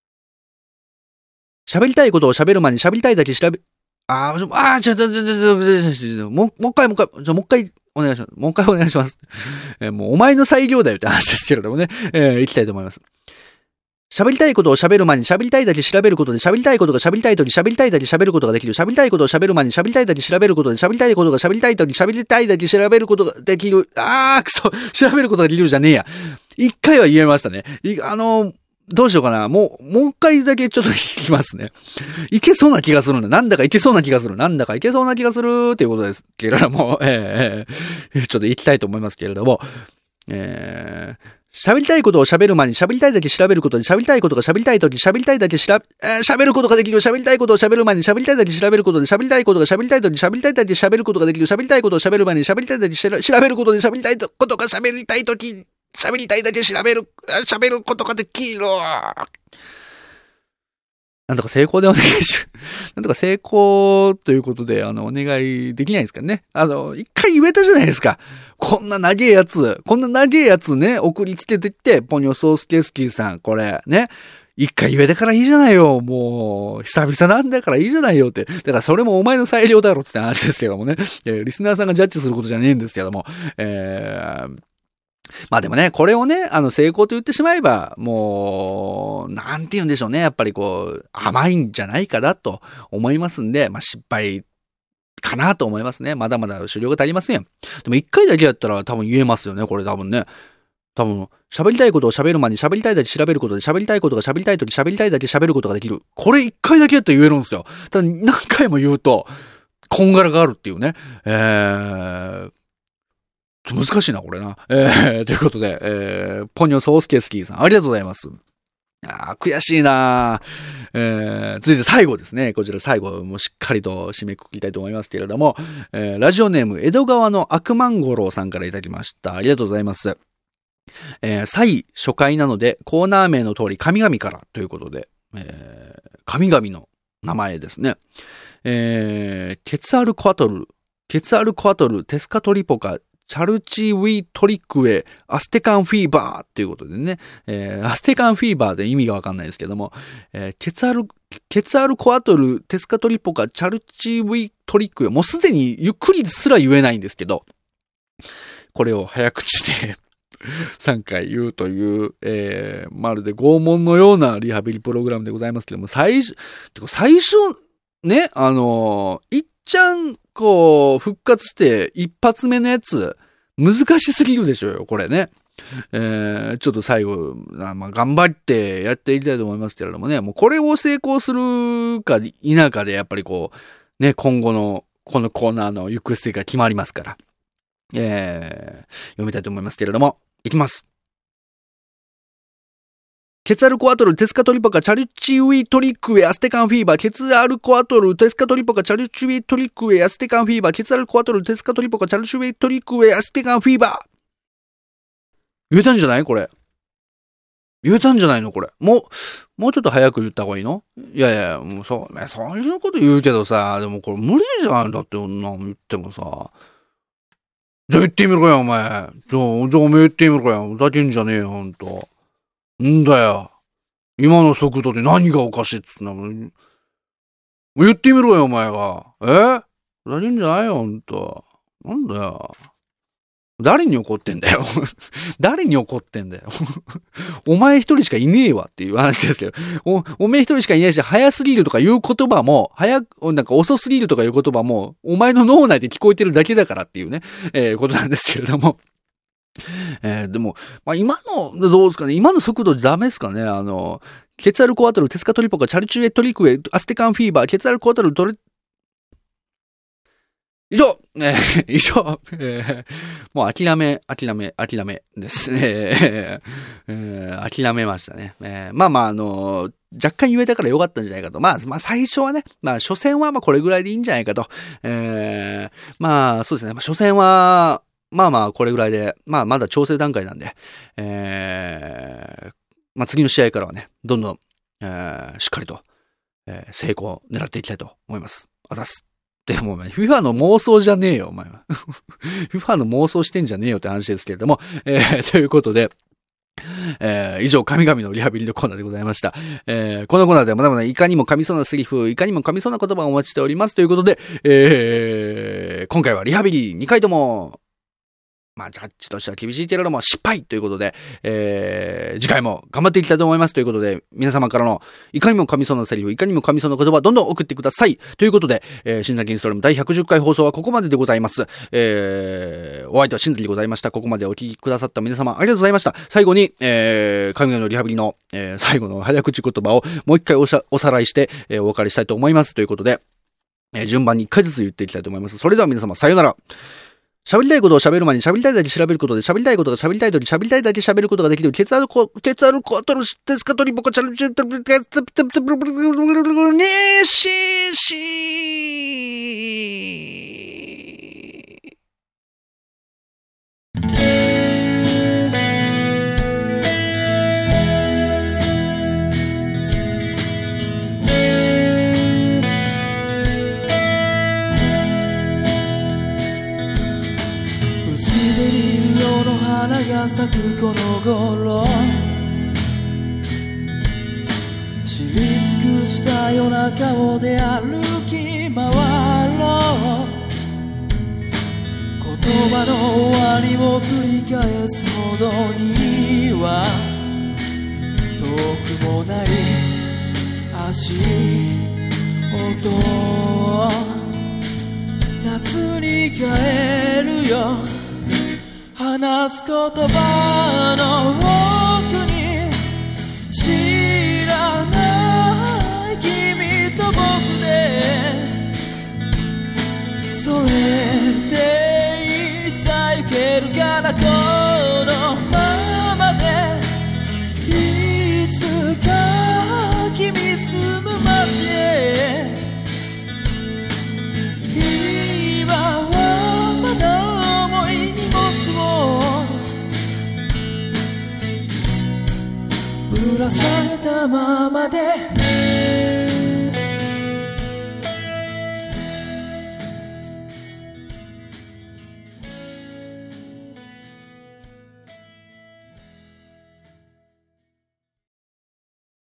喋りたいことを喋る前に喋りたいだけ調べ、あー、あー、ちょっと、ちょっと、ちょっと、ちょっと、もう、もう一回、もう一回、じゃもう一回、お願いします。もう一回お願いします。えー、もうお前の裁量だよって話ですけれどもね、えー、行きたいと思います。喋りたいことを喋る前に喋りたいだけ調べることで喋りたいことが喋りたいとき喋りたいだけ喋ることができる。喋りたいことを喋る前に喋りたいだけ調べることで喋りたいことが喋りたいとき喋りたいだけ調べることができる。あー、くそ、調べることができるじゃねえや。一回は言えましたね。あのー、どうしようかな。もう、もう一回だけちょっと聞きますね。いけそうな気がするんだ。なんだかいけそうな気がする。なんだかいけそうな気がするっていうことですけれども、えー、えー、ちょっと行きたいと思いますけれども、えー、喋りたいことを喋る前に喋りたいだけ調べることで喋りたいことが喋りたいとき喋りたいだけ調べ、えー、喋ることができる。喋りたいことを喋る前に喋りたいだけ調べることで喋りたいことが喋りたいとき喋りたいだけ喋ることができる。喋りたいことを喋る前に喋りたいだけ調べることで喋りたいことが喋りたいとき喋りたいだけ調べる、喋ることができる。なんとか成功でお願いします。なんとか成功ということで、あの、お願いできないですかね。あの、一回言えたじゃないですか。こんな長えやつ、こんな長えやつね、送りつけてって、ポニョソースケスキーさん、これ、ね。 一回言えたからいいじゃないよ。もう、久々なんだからいいじゃないよって。だからそれもお前の裁量だろって話ですけどもね。えー、リスナーさんがジャッジすることじゃねえんですけども。えー、まあでもね、これをね、あの、成功と言ってしまえば、もう、なんて言うんでしょうね。やっぱりこう、甘いんじゃないかなと思いますんで、まあ失敗かなと思いますね。まだまだ狩猟が足りません。でも一回だけやったら多分言えますよね。これ多分ね。多分、喋りたいことを喋る前に喋りたいだけ調べることで喋りたいことが喋りたいとき喋りたいだけ喋ることができる。これ一回だけやったら言えるんですよ。ただ何回も言うと、こんがらがあるっていうね。えー、難しいな、これな。えー、ということで、えー、ポニョソースケスキーさん、ありがとうございます。あー、悔しいなえー、続いて最後ですね。こちら最後もしっかりと締めくくりたいと思いますけれども、えー、ラジオネーム、江戸川の悪万五郎さんからいただきました。ありがとうございます。えー、再初回なのでコーナー名の通り神々からということで、えー、神々の名前ですね。えー、ケツアルコアトル、ケツアルコアトル、テスカトリポカ、チャルチウィトリックエ、アステカンフィーバーっていうことでね、えー、アステカンフィーバーで意味がわかんないですけども、えー、ケツアル、ケツアルコアトル、テスカトリポカ、チャルチウィトリックエ、もうすでにゆっくりすら言えないんですけど、これを早口でさんかい言うという、えー、まるで拷問のようなリハビリプログラムでございますけども、最初、てか最初、ね、あのー、いっちゃん、こう、復活して一発目のやつ、難しすぎるでしょうよ、これね。えー、ちょっと最後、まあ、頑張ってやっていきたいと思いますけれどもね、もうこれを成功するか否かで、やっぱりこう、ね、今後の、このコーナーの行く末が決まりますから、えー、読みたいと思いますけれども、いきます。ケツアルコアトル、テスカトリポカ、チャルチウィトリックエ、アステカンフィーバー、ケツアルコアトル、テスカトリポカ、チャルチウィトリックエ、アステカンフィーバー、ケツアルコアトル、テスカトリポカ、チャルチウィトリックエ、アステカンフィーバー。言えたんじゃないこれ。言えたんじゃないのこれ。もう、もうちょっと早く言った方がいいの？いやいや、もうそう、そういうこと言うけどさ、でもこれ無理じゃん。だって、女言ってもさ。じゃあ言ってみろよ、お前。じゃあ、じゃあお前言ってみろよ。ふざけんじゃねえよ、ほんと。んだよ。今の速度で何がおかしいっつったの？言ってみろよ、お前が。え？ふざけんじゃないよ、ほんと。なんだよ。誰に怒ってんだよ。誰に怒ってんだよ。お前一人しかいねえわっていう話ですけど。お、おめえ一人しかいないし、早すぎるとかいう言葉も、早く、なんか遅すぎるとかいう言葉も、お前の脳内で聞こえてるだけだからっていうね、えー、ことなんですけれども。えー、でも、まあ、今の、どうですかね、今の速度ダメですかね、あの、ケツアルコアトル、テスカトリポカ、チャルチュエトリクエ、アステカンフィーバー、ケツアルコアトル、トレ、以上、えー、以上、えー、もう諦め、諦め、諦めですね。えー、諦めましたね。えー、まあまあ、あのー、若干言えたからよかったんじゃないかと。まあ、まあ最初はね、まあ初戦はまあこれぐらいでいいんじゃないかと。えー、まあそうですね。まあ初戦は、まあまあこれぐらいで、まあまだ調整段階なんで、えー、まあ次の試合からはね、どんどん、えー、しっかりと、えー、成功を狙っていきたいと思います。あざっす。でも、フィファ の妄想じゃねえよ、お前は。フィファ の妄想してんじゃねえよって話ですけれども、えー、ということで、えー、以上、神々のリハビリのコーナーでございました。えー、このコーナーではまだまだいかにも噛みそうなセリフ、いかにも噛みそうな言葉をお待ちしておりますということで、えー、今回はリハビリにかいとも、まあ、ジャッジとしては厳しいけれども、失敗ということで、えー、次回も頑張っていきたいと思いますということで、皆様からの、いかにも噛みそうなセリフ、いかにも噛みそうな言葉、どんどん送ってください。ということで、えー、新崎インストリームだいひゃくじゅっかい放送はここまででございます。えー、お相手は新崎でございました。ここまでお聞きくださった皆様、ありがとうございました。最後に、えー、神々のリハビリの、えー、最後の早口言葉をもう一回おさ、おさらいして、えー、お別れしたいと思います。ということで、えー、順番に一回ずつ言っていきたいと思います。それでは皆様、さようなら。喋りたいことを喋る前に喋りたいだけ調べることで喋りたいことが喋りたいとき喋りたいだけ喋ることができるケツアルコ、ケツアルコアトルテスカトリポコチャルチュトルケツプテプテプテプテネシシ花が咲くこの頃知り尽くした夜中を出歩き回ろう。言葉の終わりを繰り返すほどには遠くもない足音。夏に帰るよ。話す言葉の奥に知らない君と僕で、それでいさゆけるからこのままで、いつか君住む街へ。今はまだ重い荷物をぶら下げたままで